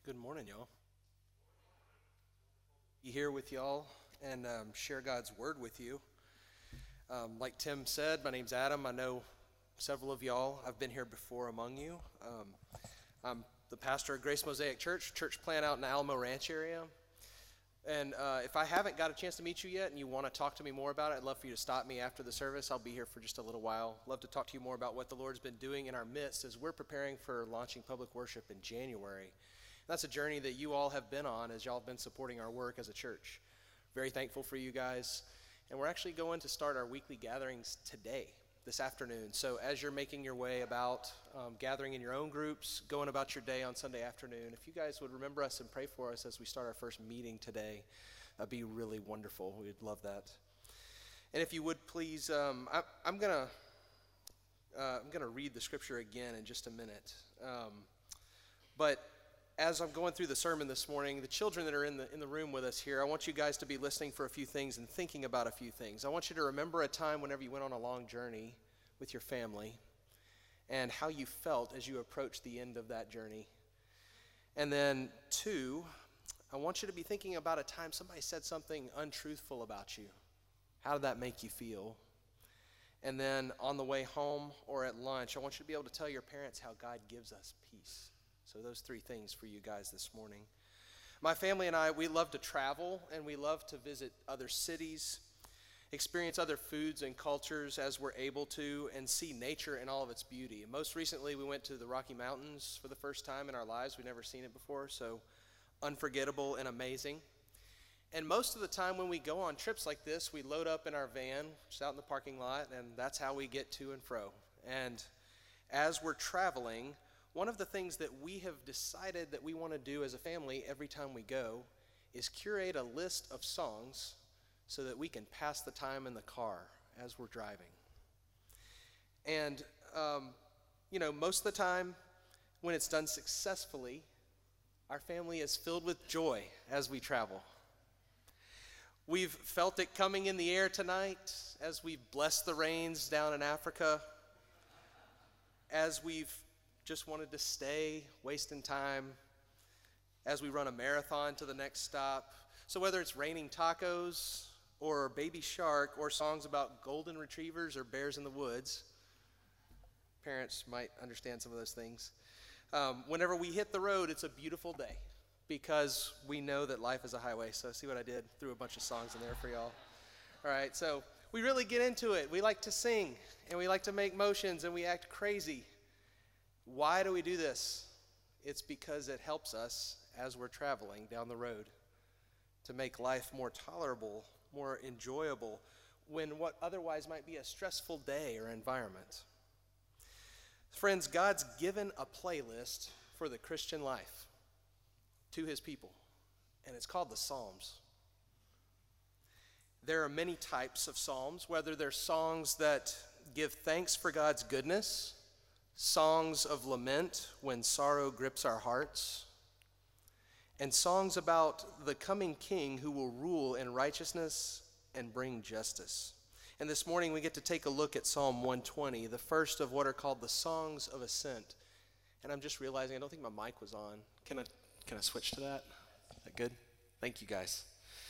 Good morning, y'all. Be here with y'all and share God's word with you. Like Tim said, my name's Adam. I know several of y'all. I've been here before among you. I'm the pastor of Grace Mosaic church plant out in the Alamo Ranch area. And if I haven't got a chance to meet you yet and you want to talk to me more about it, I'd love for you to stop me after the service. I'll be here for just a little while. Love to talk to you more about what the Lord's been doing in our midst as we're preparing for launching public worship in January. That's a journey that you all have been on as y'all have been supporting our work as a church. Very thankful for you guys. And we're actually going to start our weekly gatherings today, this afternoon. So as you're making your way about gathering in your own groups, going about your day on Sunday afternoon, if you guys would remember us and pray for us as we start our first meeting today, that'd be really wonderful. We'd love that. And if you would please, I'm gonna read the scripture again in just a minute. But as I'm going through the sermon this morning, the children that are in the room with us here, I want you guys to be listening for a few things and thinking about a few things. I want you to remember a time whenever you went on a long journey with your family and how you felt as you approached the end of that journey. And then 2, I want you to be thinking about a time somebody said something untruthful about you. How did that make you feel? And then on the way home or at lunch, I want you to be able to tell your parents how God gives us peace. So those 3 things for you guys this morning. My family and I, we love to travel and we love to visit other cities, experience other foods and cultures as we're able to, and see nature in all of its beauty. Most recently, we went to the Rocky Mountains for the first time in our lives. We've never seen it before, so unforgettable and amazing. And most of the time when we go on trips like this, we load up in our van, just out in the parking lot, and that's how we get to and fro. And as we're traveling, one of the things that we have decided that we want to do as a family every time we go is curate a list of songs so that we can pass the time in the car as we're driving. And, most of the time when it's done successfully, our family is filled with joy as we travel. We've felt it coming in the air tonight as we've blessed the rains down in Africa, as we've just wanted to stay, wasting time as we run a marathon to the next stop. So whether it's raining tacos or Baby Shark or songs about golden retrievers or bears in the woods, parents might understand some of those things. Whenever we hit the road, it's a beautiful day because we know that life is a highway. So see what I did? Threw a bunch of songs in there for y'all. All right, so we really get into it. We like to sing and we like to make motions and we act crazy. Why do we do this? It's because it helps us as we're traveling down the road to make life more tolerable, more enjoyable when what otherwise might be a stressful day or environment. Friends, God's given a playlist for the Christian life to his people, and it's called the Psalms. There are many types of psalms, whether they're songs that give thanks for God's goodness, songs of lament when sorrow grips our hearts, and songs about the coming king who will rule in righteousness and bring justice. And this morning we get to take a look at Psalm 120, the first of what are called the Songs of Ascent. And I'm just realizing I don't think my mic was on. Can I switch to that? Is that good? Thank you guys.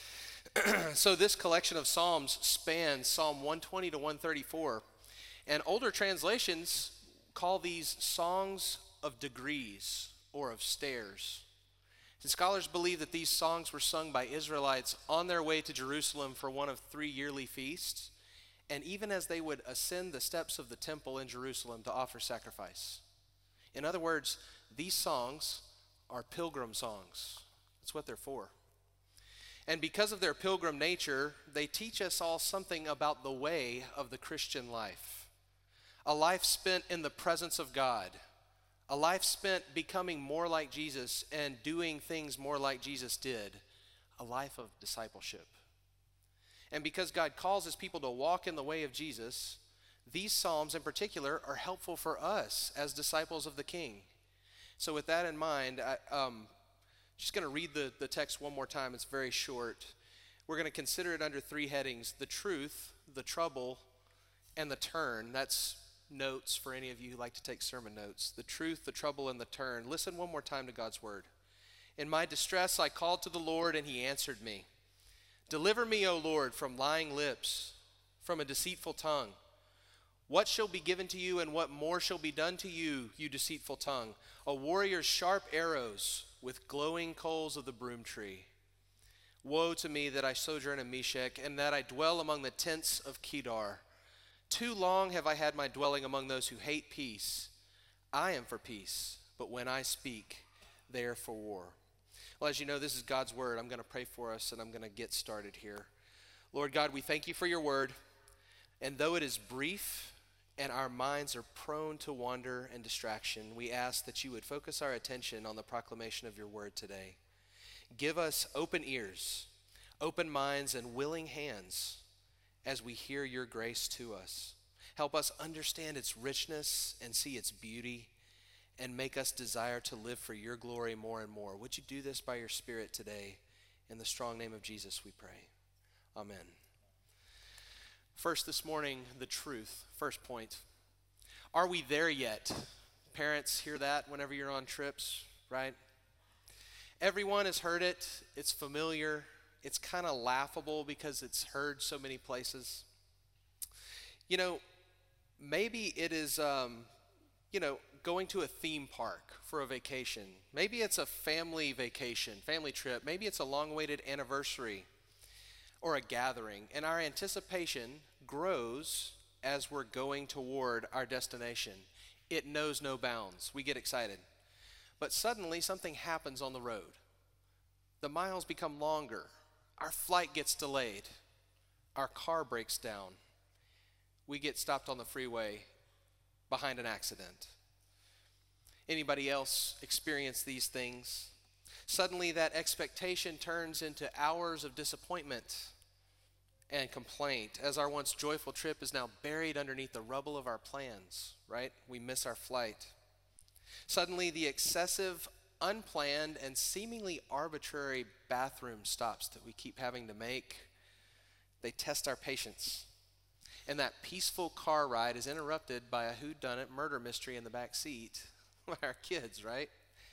So this collection of psalms spans Psalm 120 to 134, and older translations call these songs of degrees or of stairs. And scholars believe that these songs were sung by Israelites on their way to Jerusalem for one of 3 yearly feasts, and even as they would ascend the steps of the temple in Jerusalem to offer sacrifice. In other words, these songs are pilgrim songs. That's what they're for. And because of their pilgrim nature, they teach us all something about the way of the Christian life. A life spent in the presence of God. A life spent becoming more like Jesus and doing things more like Jesus did. A life of discipleship. And because God calls his people to walk in the way of Jesus, these psalms in particular are helpful for us as disciples of the King. So with that in mind, I'm just going to read the text one more time. It's very short. We're going to consider it under 3 headings: the truth, the trouble, and the turn. That's notes for any of you who like to take sermon notes. The truth, the trouble, and the turn. Listen one more time to God's word. In my distress I called to the Lord, and he answered me. Deliver me, O Lord, from lying lips, from a deceitful tongue. What shall be given to you, and what more shall be done to you, you deceitful tongue? A warrior's sharp arrows with glowing coals of the broom tree. Woe to me that I sojourn in Meshech, and that I dwell among the tents of Kedar. Too long have I had my dwelling among those who hate peace. I am for peace, but when I speak, they are for war. Well, as you know, this is God's word. I'm going to pray for us, and I'm going to get started here. Lord God, we thank you for your word. And though it is brief and our minds are prone to wander and distraction, we ask that you would focus our attention on the proclamation of your word today. Give us open ears, open minds, and willing hands as we hear your grace to us. Help us understand its richness and see its beauty, and make us desire to live for your glory more and more. Would you do this by your Spirit today? In the strong name of Jesus we pray. Amen. First this morning, the truth. First point. Are we there yet? Parents hear that whenever you're on trips, right? Everyone has heard it. It's familiar. It's kind of laughable because it's heard so many places. You know, maybe it is, going to a theme park for a vacation. Maybe it's a family vacation, family trip. Maybe it's a long-awaited anniversary or a gathering. And our anticipation grows as we're going toward our destination. It knows no bounds. We get excited. But suddenly something happens on the road. The miles become longer. Our flight gets delayed. Our car breaks down. We get stopped on the freeway behind an accident. Anybody else experience these things? Suddenly that expectation turns into hours of disappointment and complaint as our once joyful trip is now buried underneath the rubble of our plans, right? We miss our flight. Suddenly the excessive, unplanned, and seemingly arbitrary bathroom stops that we keep having to make, they test our patience. And that peaceful car ride is interrupted by a whodunit murder mystery in the back seat. Our kids, right?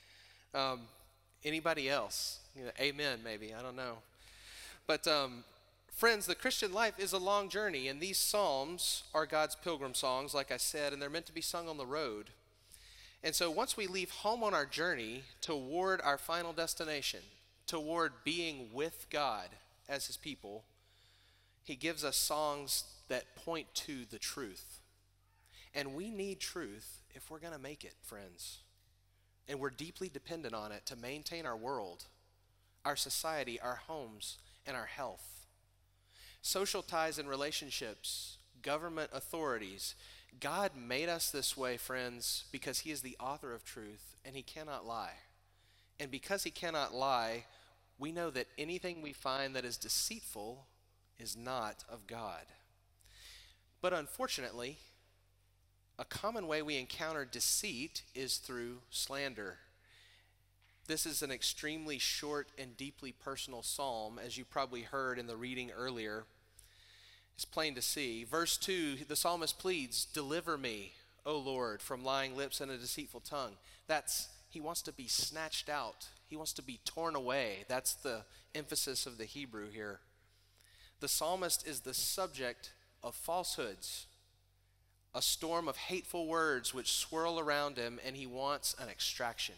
Anybody else? Amen, maybe. I don't know. But friends, the Christian life is a long journey, and these psalms are God's pilgrim songs, like I said, and they're meant to be sung on the road. And so once we leave home on our journey toward our final destination, toward being with God as his people, he gives us songs that point to the truth. And we need truth if we're going to make it, friends. And we're deeply dependent on it to maintain our world, our society, our homes, and our health. Social ties and relationships, government authorities. God made us this way, friends, because he is the author of truth, and he cannot lie. And because he cannot lie, we know that anything we find that is deceitful is not of God. But unfortunately, a common way we encounter deceit is through slander. This is an extremely short and deeply personal psalm, as you probably heard in the reading earlier. It's plain to see. Verse 2, the psalmist pleads, "Deliver me, O Lord, from lying lips and a deceitful tongue." He wants to be snatched out. He wants to be torn away. That's the emphasis of the Hebrew here. The psalmist is the subject of falsehoods, a storm of hateful words which swirl around him, and he wants an extraction.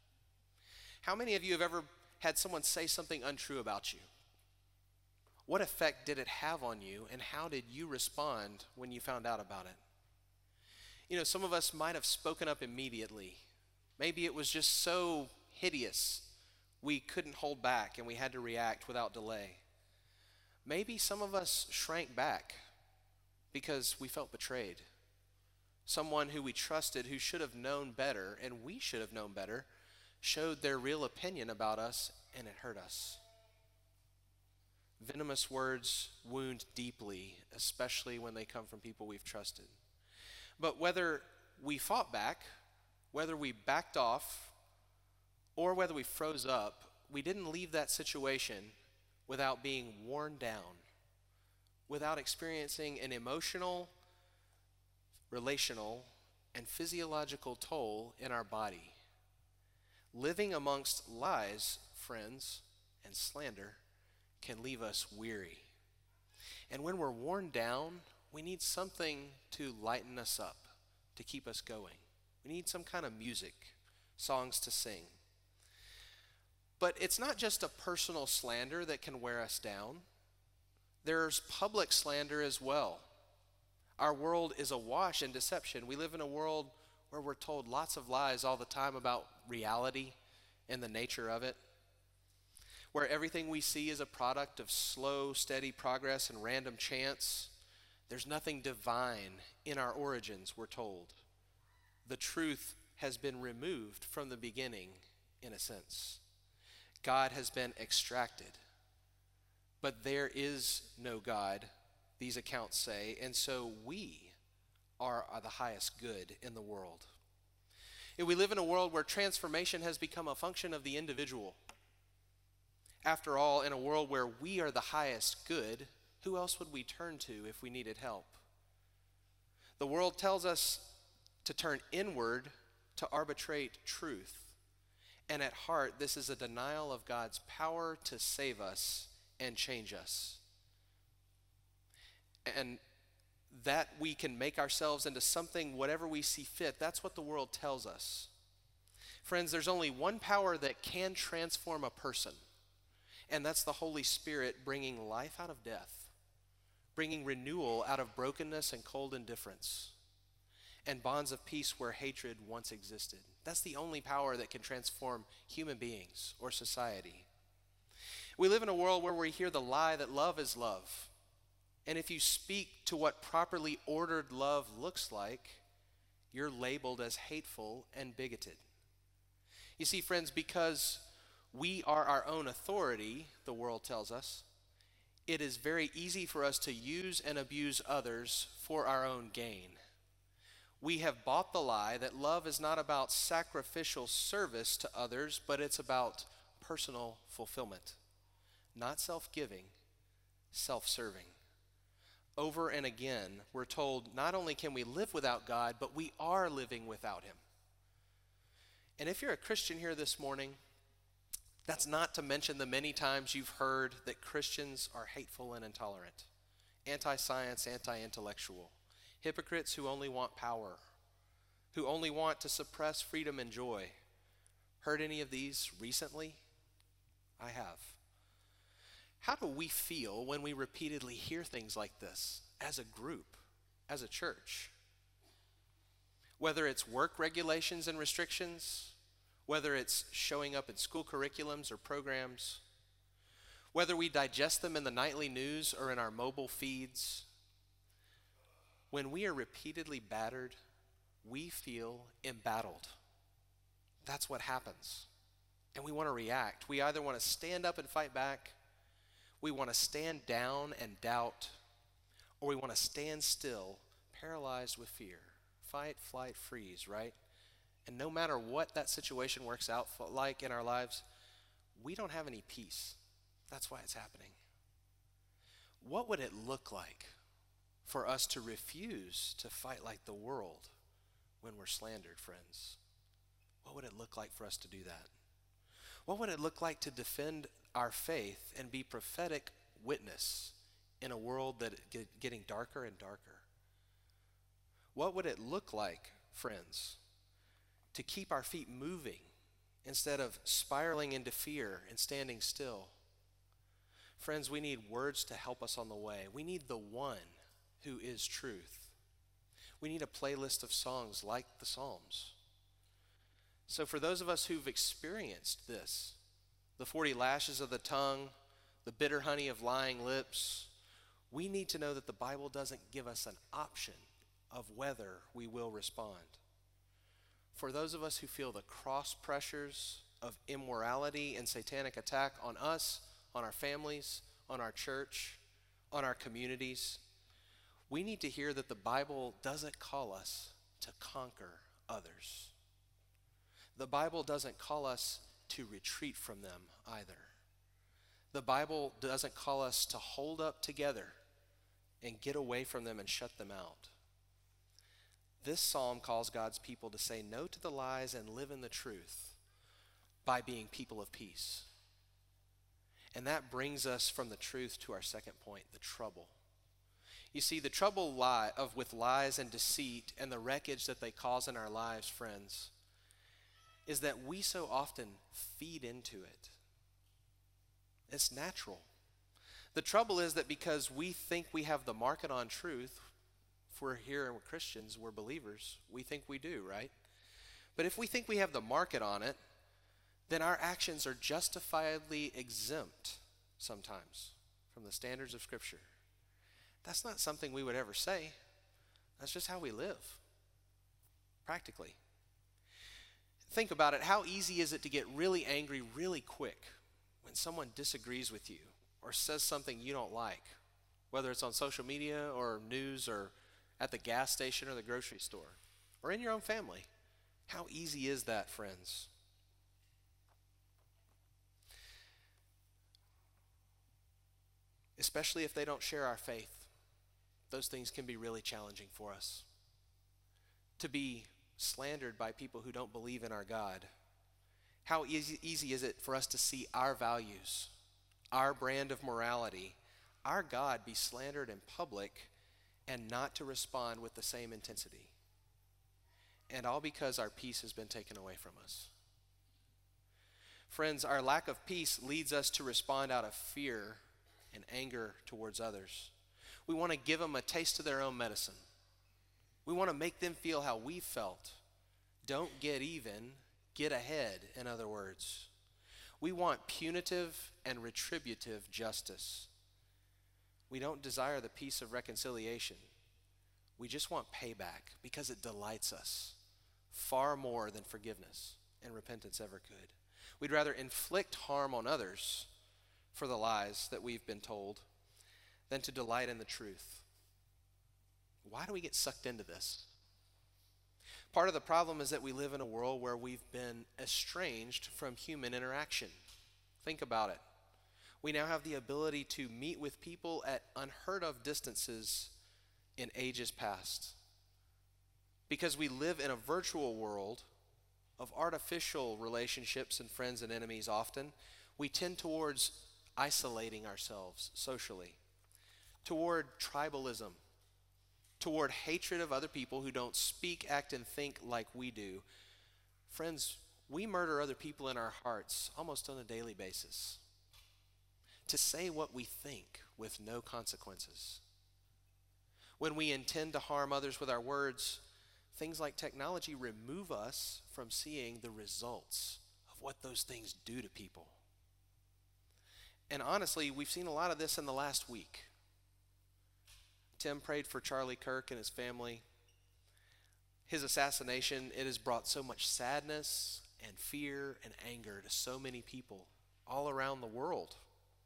How many of you have ever had someone say something untrue about you? What effect did it have on you, and how did you respond when you found out about it? Some of us might have spoken up immediately. Maybe it was just so hideous we couldn't hold back and we had to react without delay. Maybe some of us shrank back because we felt betrayed. Someone who we trusted, who should have known better, and we should have known better, showed their real opinion about us, and it hurt us. Venomous words wound deeply, especially when they come from people we've trusted. But whether we fought back, whether we backed off, or whether we froze up, we didn't leave that situation without being worn down, without experiencing an emotional, relational, and physiological toll in our body. Living amongst lies, friends, and slander can leave us weary. And when we're worn down, we need something to lighten us up, to keep us going. We need some kind of music, songs to sing. But it's not just a personal slander that can wear us down. There's public slander as well. Our world is awash in deception. We live in a world where we're told lots of lies all the time about reality and the nature of it, where everything we see is a product of slow, steady progress and random chance. There's nothing divine in our origins, we're told. The truth has been removed from the beginning, in a sense. God has been extracted. But there is no God, these accounts say, and so we are the highest good in the world. And we live in a world where transformation has become a function of the individual. After all, in a world where we are the highest good, who else would we turn to if we needed help? The world tells us to turn inward to arbitrate truth. And at heart, this is a denial of God's power to save us and change us. And that we can make ourselves into something, whatever we see fit, that's what the world tells us. Friends, there's only one power that can transform a person, and that's the Holy Spirit bringing life out of death, bringing renewal out of brokenness and cold indifference, and bonds of peace where hatred once existed. That's the only power that can transform human beings or society. We live in a world where we hear the lie that love is love. And if you speak to what properly ordered love looks like, you're labeled as hateful and bigoted. You see, friends, because we are our own authority, the world tells us, it is very easy for us to use and abuse others for our own gain. We have bought the lie that love is not about sacrificial service to others, but it's about personal fulfillment. Not self-giving, self-serving. Over and again, we're told not only can we live without God, but we are living without Him. And if you're a Christian here this morning, that's not to mention the many times you've heard that Christians are hateful and intolerant, anti-science, anti-intellectual, hypocrites who only want power, who only want to suppress freedom and joy. Heard any of these recently? I have. How do we feel when we repeatedly hear things like this as a group, as a church? Whether it's work regulations and restrictions, whether it's showing up in school curriculums or programs, whether we digest them in the nightly news or in our mobile feeds, when we are repeatedly battered, we feel embattled. That's what happens. And we want to react. We either want to stand up and fight back, we want to stand down and doubt, or we want to stand still, paralyzed with fear. Fight, flight, freeze, right? And no matter what that situation works out like in our lives, we don't have any peace. That's why it's happening. What would it look like for us to refuse to fight like the world when we're slandered, friends? What would it look like for us to do that? What would it look like to defend our faith and be prophetic witness in a world that is getting darker and darker? What would it look like, friends, to keep our feet moving instead of spiraling into fear and standing still? Friends, we need words to help us on the way. We need the one who is truth. We need a playlist of songs like the Psalms. So for those of us who've experienced this, the 40 lashes of the tongue, the bitter honey of lying lips, we need to know that the Bible doesn't give us an option of whether we will respond. For those of us who feel the cross pressures of immorality and satanic attack on us, on our families, on our church, on our communities, we need to hear that the Bible doesn't call us to conquer others. The Bible doesn't call us to retreat from them either. The Bible doesn't call us to hold up together and get away from them and shut them out. This psalm calls God's people to say no to the lies and live in the truth. by being people of peace. And that brings us from the truth to our second point, the trouble. You see, the trouble with lies and deceit and the wreckage that they cause in our lives, friends, is that we so often feed into it. It's natural. The trouble is that because we think we have the market on truth, if we're here and we're Christians, we're believers, we think we do, right? But if we think we have the market on it, then our actions are justifiably exempt sometimes from the standards of Scripture. That's not something we would ever say. That's just how we live, practically. Think about it. How easy is it to get really angry really quick when someone disagrees with you or says something you don't like, whether it's on social media or news or at the gas station or the grocery store or in your own family? How easy is that, friends? Especially if they don't share our faith. Those things can be really challenging for us. To be slandered by people who don't believe in our God. How easy is it for us to see our values, our brand of morality, our God be slandered in public and not to respond with the same intensity? And all because our peace has been taken away from us. Friends, our lack of peace leads us to respond out of fear and anger towards others. We want to give them a taste of their own medicine. We want to make them feel how we felt. Don't get even, get ahead, in other words. We want punitive and retributive justice. We don't desire the peace of reconciliation. We just want payback because it delights us far more than forgiveness and repentance ever could. We'd rather inflict harm on others for the lies that we've been told than to delight in the truth. Why do we get sucked into this? Part of the problem is that we live in a world where we've been estranged from human interaction. Think about it. We now have the ability to meet with people at unheard of distances in ages past. Because we live in a virtual world of artificial relationships and friends and enemies often, we tend towards isolating ourselves socially, toward tribalism, toward hatred of other people who don't speak, act, and think like we do. Friends, we murder other people in our hearts almost on a daily basis to say what we think with no consequences. When we intend to harm others with our words, things like technology remove us from seeing the results of what those things do to people. And honestly, we've seen a lot of this in the last week. Tim prayed for Charlie Kirk and his family. His assassination, it has brought so much sadness and fear and anger to so many people all around the world.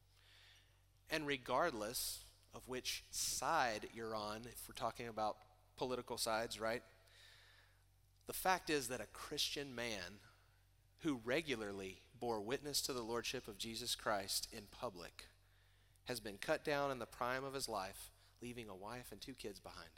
And regardless of which side you're on, if we're talking about political sides, right? The fact is that a Christian man who regularly bore witness to the lordship of Jesus Christ in public has been cut down in the prime of his life, leaving a wife and 2 kids behind.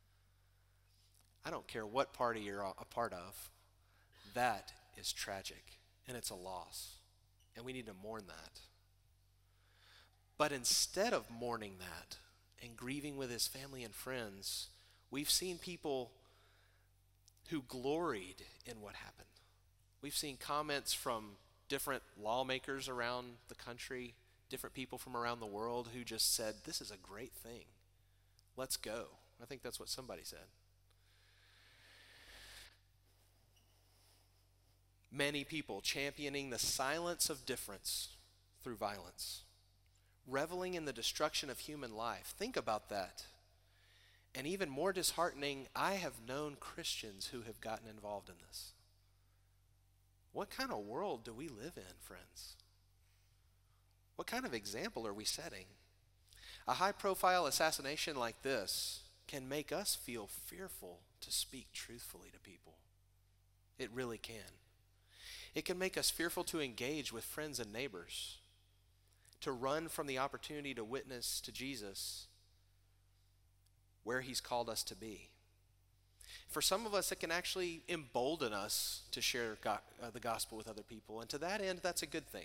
I don't care what party you're a part of, that is tragic, and it's a loss, and we need to mourn that. But instead of mourning that and grieving with his family and friends, we've seen people who gloried in what happened. We've seen comments from different lawmakers around the country, different people from around the world who just said, this is a great thing. Let's go. I think that's what somebody said. Many people championing the silence of difference through violence, reveling in the destruction of human life. Think about that. And even more disheartening, I have known Christians who have gotten involved in this. What kind of world do we live in, friends? What kind of example are we setting? A high-profile assassination like this can make us feel fearful to speak truthfully to people. It really can. It can make us fearful to engage with friends and neighbors, to run from the opportunity to witness to Jesus where he's called us to be. For some of us, it can actually embolden us to share the gospel with other people. And to that end, that's a good thing.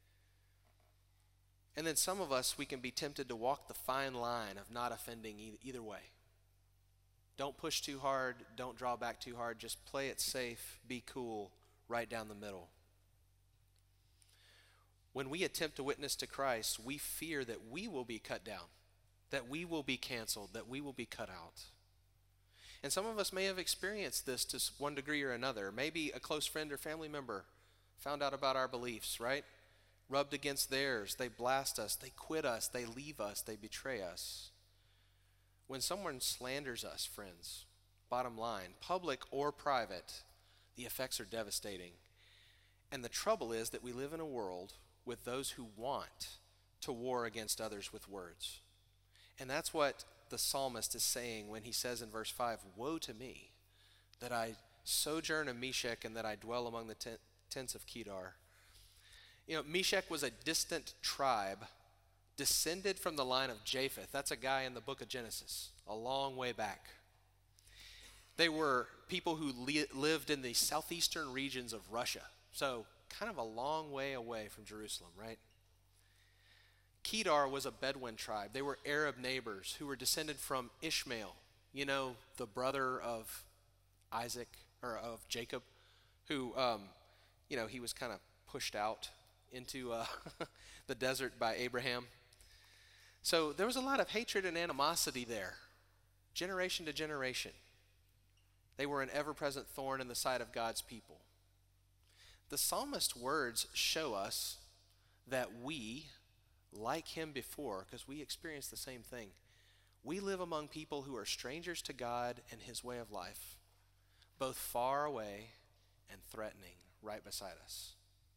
And then some of us, we can be tempted to walk the fine line of not offending either way. Don't push too hard. Don't draw back too hard. Just play it safe. Be cool. Right down the middle. When we attempt to witness to Christ, we fear that we will be cut down, that we will be canceled, that we will be cut out. And some of us may have experienced this to one degree or another. Maybe a close friend or family member found out about our beliefs, right? Rubbed against theirs. They blast us. They quit us. They leave us. They betray us. When someone slanders us, friends, bottom line, public or private, the effects are devastating. And the trouble is that we live in a world with those who want to war against others with words. And that's what the psalmist is saying when he says in verse 5, "Woe to me, that I sojourn in Meshech and that I dwell among the tents of Kedar." You know, Meshech was a distant tribe descended from the line of Japheth. That's a guy in the book of Genesis, a long way back. They were people who lived in the southeastern regions of Russia, so kind of a long way away from Jerusalem, right? Kedar was a Bedouin tribe. They were Arab neighbors who were descended from Ishmael, you know, the brother of Isaac, or of Jacob, who, he was kind of pushed out into the desert by Abraham. So there was a lot of hatred and animosity there, generation to generation. They were an ever-present thorn in the side of God's people. The psalmist's words show us that we, like him before, because we experience the same thing, we live among people who are strangers to God and his way of life, both far away and threatening right beside us.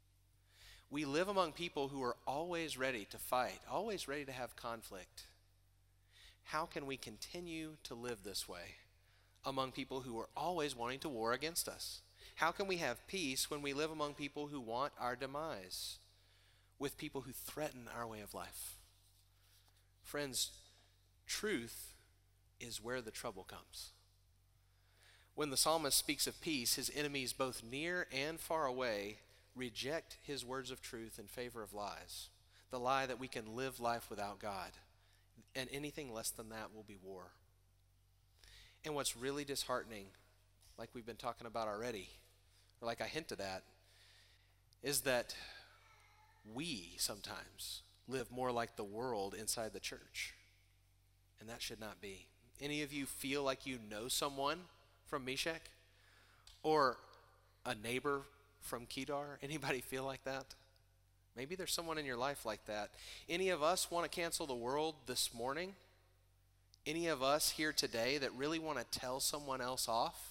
We live among people who are always ready to fight, always ready to have conflict. How can we continue to live this way among people who are always wanting to war against us? How can we have peace when we live among people who want our demise, with people who threaten our way of life? Friends, truth is where the trouble comes. When the psalmist speaks of peace, his enemies both near and far away reject his words of truth in favor of lies. The lie that we can live life without God, and anything less than that will be war. And what's really disheartening, like we've been talking about already, or like I hinted at, is that we sometimes live more like the world inside the church. And that should not be. Any of you feel like you know someone from Meshech? Or a neighbor from Kedar? Anybody feel like that? Maybe there's someone in your life like that. Any of us want to cancel the world this morning? Any of us here today that really want to tell someone else off?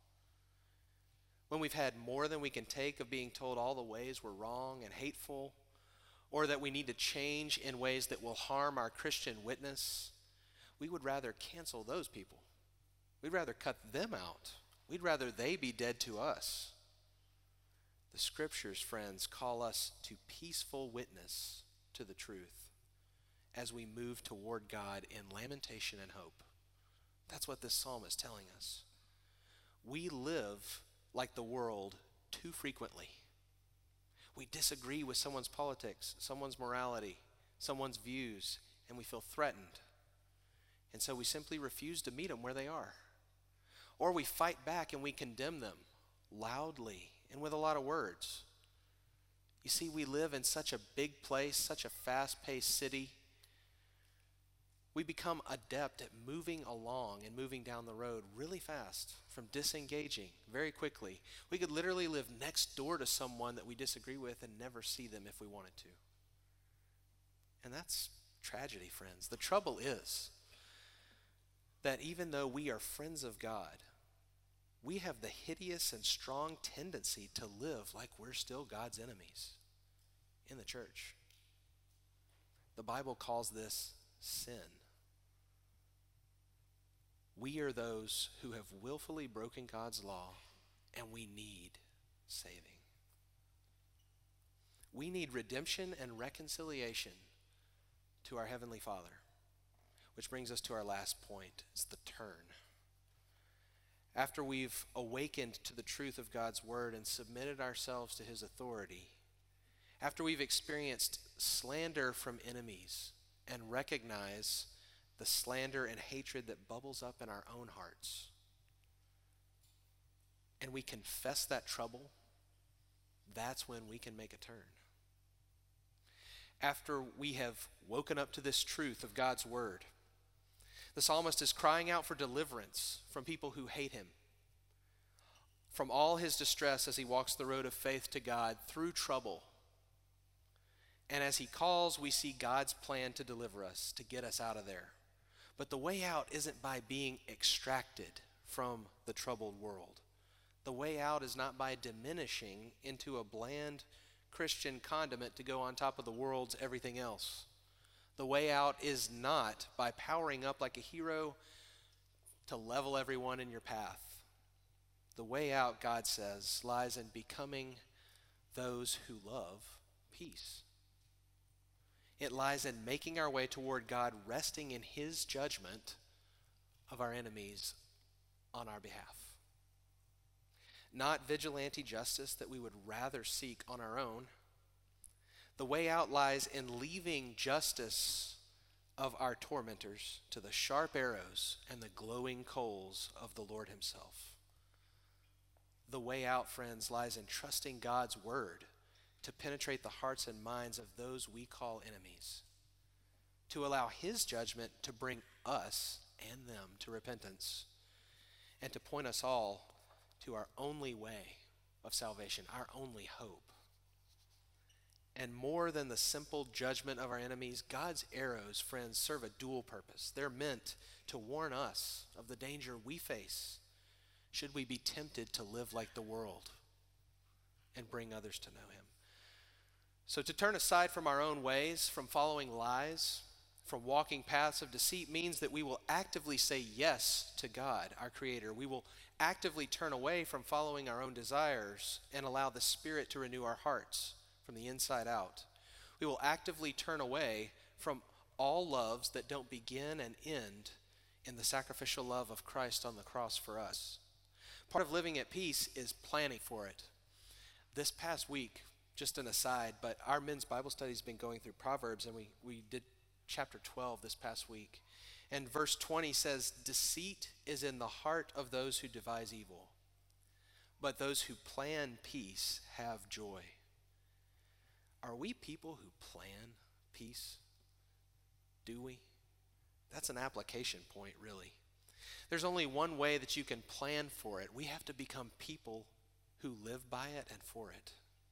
When we've had more than we can take of being told all the ways we're wrong and hateful, or that we need to change in ways that will harm our Christian witness, we would rather cancel those people. We'd rather cut them out. We'd rather they be dead to us. The scriptures, friends, call us to peaceful witness to the truth as we move toward God in lamentation and hope. That's what this psalm is telling us. We live like the world too frequently. We disagree with someone's politics, someone's morality, someone's views, and we feel threatened. And so we simply refuse to meet them where they are. Or we fight back and we condemn them loudly and with a lot of words. You see, we live in such a big place, such a fast-paced city. We become adept at moving along and moving down the road really fast, from disengaging very quickly. We could literally live next door to someone that we disagree with and never see them if we wanted to. And that's tragedy, friends. The trouble is that even though we are friends of God, we have the hideous and strong tendency to live like we're still God's enemies in the church. The Bible calls this sin. We are those who have willfully broken God's law, and we need saving. We need redemption and reconciliation to our Heavenly Father, which brings us to our last point. It's the turn. after we've awakened to the truth of God's word and submitted ourselves to his authority, after we've experienced slander from enemies and recognize the slander and hatred that bubbles up in our own hearts, and we confess that trouble, that's when we can make a turn. After we have woken up to this truth of God's word, the psalmist is crying out for deliverance from people who hate him, from all his distress as he walks the road of faith to God through trouble. And as he calls, we see God's plan to deliver us, to get us out of there. But the way out isn't by being extracted from the troubled world. The way out is not by diminishing into a bland Christian condiment to go on top of the world's everything else. The way out is not by powering up like a hero to level everyone in your path. The way out, God says, lies in becoming those who love peace. It lies in making our way toward God, resting in his judgment of our enemies on our behalf. Not vigilante justice that we would rather seek on our own. The way out lies in leaving justice of our tormentors to the sharp arrows and the glowing coals of the Lord himself. The way out, friends, lies in trusting God's word to penetrate the hearts and minds of those we call enemies, to allow his judgment to bring us and them to repentance, and to point us all to our only way of salvation, our only hope. And more than the simple judgment of our enemies, God's arrows, friends, serve a dual purpose. They're meant to warn us of the danger we face should we be tempted to live like the world and bring others to know him. So to turn aside from our own ways, from following lies, from walking paths of deceit, means that we will actively say yes to God, our Creator. We will actively turn away from following our own desires and allow the Spirit to renew our hearts from the inside out. We will actively turn away from all loves that don't begin and end in the sacrificial love of Christ on the cross for us. Part of living at peace is planning for it. This past week, just an aside, but our men's Bible study has been going through Proverbs, and we did chapter 12 this past week. And verse 20 says, "Deceit is in the heart of those who devise evil, but those who plan peace have joy." Are we people who plan peace? Do we? That's an application point, really. There's only one way that you can plan for it. We have to become people who live by it and for it.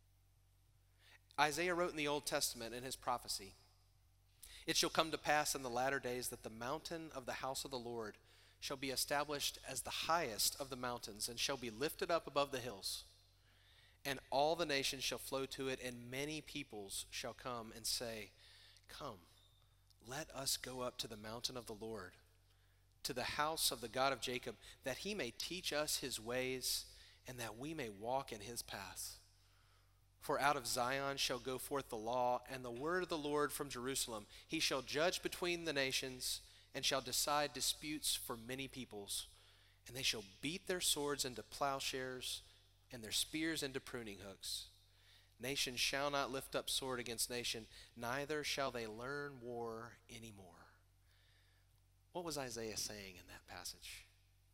Isaiah wrote in the Old Testament in his prophecy, "It shall come to pass in the latter days that the mountain of the house of the Lord shall be established as the highest of the mountains and shall be lifted up above the hills. And all the nations shall flow to it, and many peoples shall come and say, 'Come, let us go up to the mountain of the Lord, to the house of the God of Jacob, that he may teach us his ways, and that we may walk in his paths. For out of Zion shall go forth the law, and the word of the Lord from Jerusalem. He shall judge between the nations, and shall decide disputes for many peoples. And they shall beat their swords into plowshares, and their spears into pruning hooks. Nation shall not lift up sword against nation, neither shall they learn war anymore." What was Isaiah saying in that passage?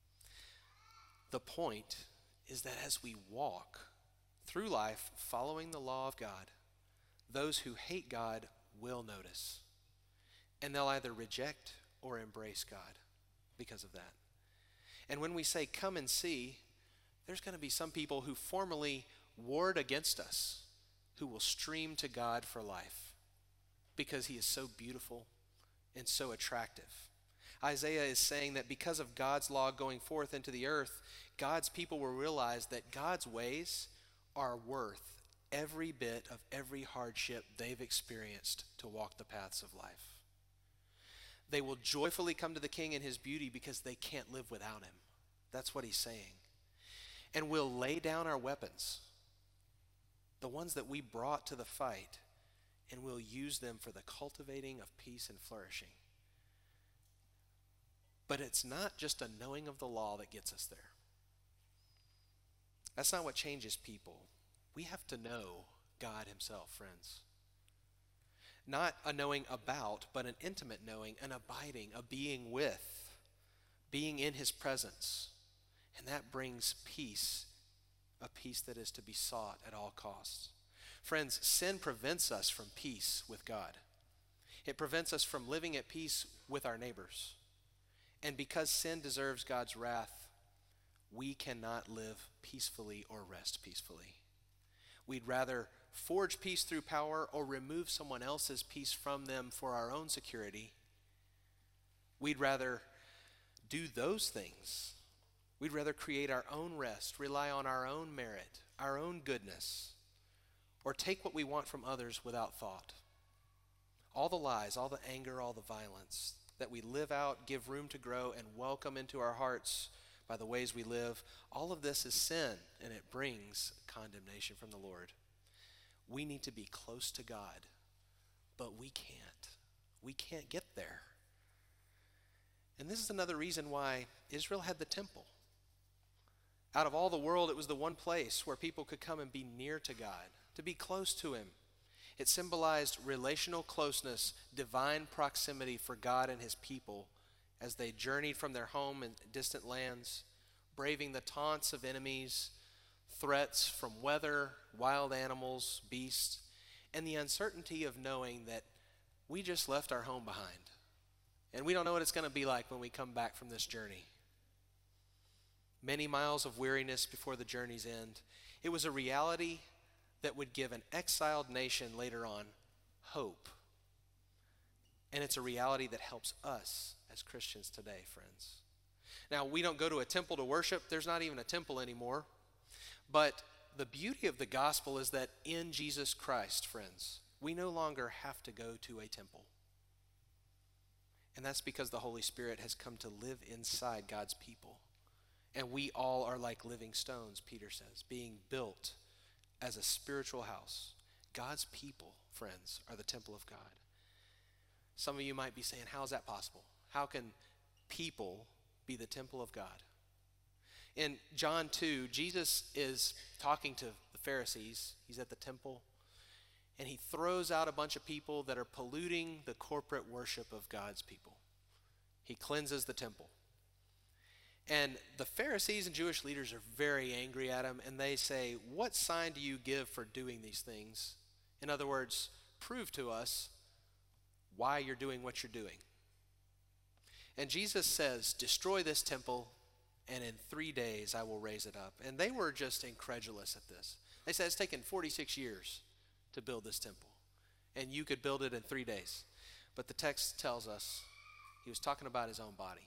The point is that as we walk through life following the law of God, those who hate God will notice, and they'll either reject or embrace God because of that. And when we say, "Come and see," there's going to be some people who formerly warred against us who will stream to God for life because he is so beautiful and so attractive. Isaiah is saying that because of God's law going forth into the earth, God's people will realize that God's ways are worth every bit of every hardship they've experienced to walk the paths of life. They will joyfully come to the King in his beauty because they can't live without him. That's what he's saying. And we'll lay down our weapons, the ones that we brought to the fight, and we'll use them for the cultivating of peace and flourishing. But it's not just a knowing of the law that gets us there. That's not what changes people. We have to know God himself, friends. Not a knowing about, but an intimate knowing, an abiding, a being with, being in his presence. And that brings peace, a peace that is to be sought at all costs. Friends, sin prevents us from peace with God. It prevents us from living at peace with our neighbors. And because sin deserves God's wrath, we cannot live peacefully or rest peacefully. We'd rather forge peace through power or remove someone else's peace from them for our own security. We'd rather do those things. We'd rather create our own rest, rely on our own merit, our own goodness, or take what we want from others without thought. All the lies, all the anger, all the violence that we live out, give room to grow, and welcome into our hearts by the ways we live, all of this is sin, and it brings condemnation from the Lord. We need to be close to God, but we can't. We can't get there. And this is another reason why Israel had the temple. Out of all the world, it was the one place where people could come and be near to God, to be close to him. It symbolized relational closeness, divine proximity for God and his people as they journeyed from their home in distant lands, braving the taunts of enemies, threats from weather, wild animals, beasts, and the uncertainty of knowing that we just left our home behind. And we don't know what it's going to be like when we come back from this journey. Many miles of weariness before the journey's end. It was a reality that would give an exiled nation later on hope. And it's a reality that helps us as Christians today, friends. Now, we don't go to a temple to worship. There's not even a temple anymore. But the beauty of the gospel is that in Jesus Christ, friends, we no longer have to go to a temple. And that's because the Holy Spirit has come to live inside God's people. And we all are like living stones, Peter says, being built as a spiritual house. God's people, friends, are the temple of God. Some of you might be saying, how is that possible? How can people be the temple of God? In John 2, Jesus is talking to the Pharisees. He's at the temple. And he throws out a bunch of people that are polluting the corporate worship of God's people. He cleanses the temple. And the Pharisees and Jewish leaders are very angry at him, and they say, what sign do you give for doing these things? In other words, prove to us why you're doing what you're doing. And Jesus says, destroy this temple, and in 3 days I will raise it up. And they were just incredulous at this. They said, it's taken 46 years to build this temple, and you could build it in 3 days. But the text tells us he was talking about his own body.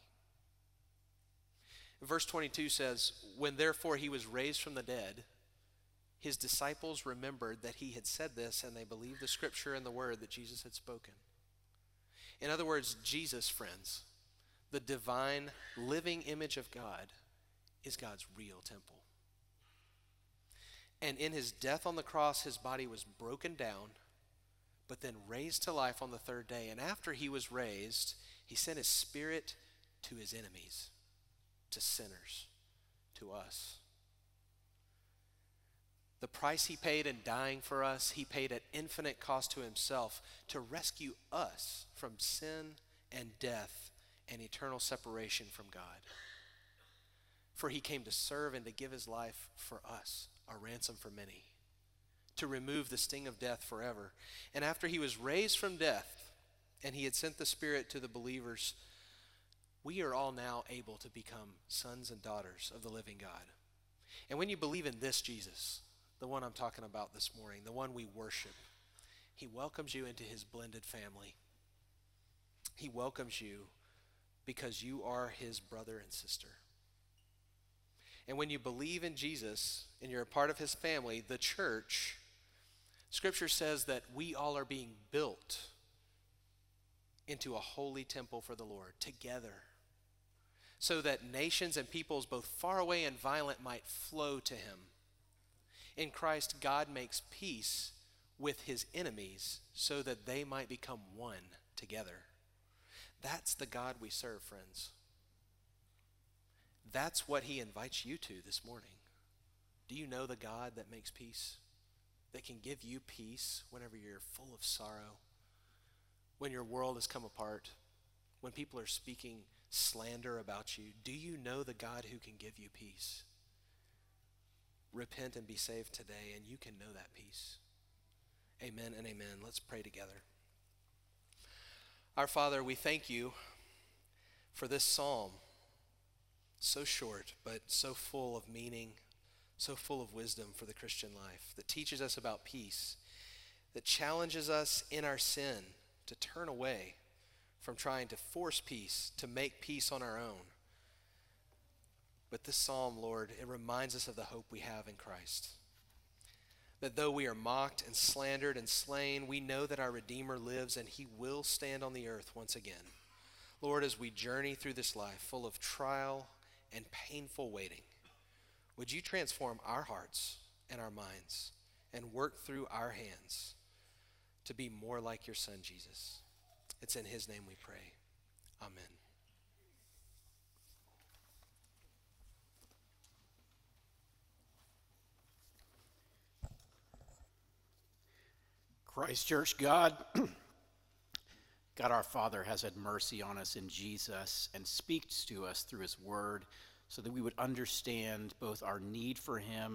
Verse 22 says, when therefore he was raised from the dead, his disciples remembered that he had said this, and they believed the scripture and the word that Jesus had spoken. In other words, Jesus, friends, the divine living image of God, is God's real temple. And in his death on the cross, his body was broken down, but then raised to life on the third day. And after he was raised, he sent his spirit to his enemies, to sinners, to us. The price he paid in dying for us, he paid at infinite cost to himself to rescue us from sin and death and eternal separation from God. For he came to serve and to give his life for us, a ransom for many, to remove the sting of death forever. And after he was raised from death and he had sent the Spirit to the believers, we are all now able to become sons and daughters of the living God. And when you believe in this Jesus, the one I'm talking about this morning, the one we worship, he welcomes you into his blended family. He welcomes you because you are his brother and sister. And when you believe in Jesus and you're a part of his family, the church, Scripture says that we all are being built into a holy temple for the Lord together, so that nations and peoples both far away and violent might flow to him. In Christ, God makes peace with his enemies so that they might become one together. That's the God we serve, friends. That's what he invites you to this morning. Do you know the God that makes peace? That can give you peace whenever you're full of sorrow, when your world has come apart, when people are speaking slander about you? Do you know the God who can give you peace? Repent and be saved today, and you can know that peace. Amen and amen. Let's pray together. Our Father, we thank you for this psalm, so short but so full of meaning, so full of wisdom for the Christian life, that teaches us about peace, that challenges us in our sin to turn away from trying to force peace, to make peace on our own. But this psalm, Lord, it reminds us of the hope we have in Christ. That though we are mocked and slandered and slain, we know that our Redeemer lives and he will stand on the earth once again. Lord, as we journey through this life full of trial and painful waiting, would you transform our hearts and our minds and work through our hands to be more like your Son, Jesus? It's in his name we pray. Amen. Christ Church, God our Father has had mercy on us in Jesus and speaks to us through his word so that we would understand both our need for him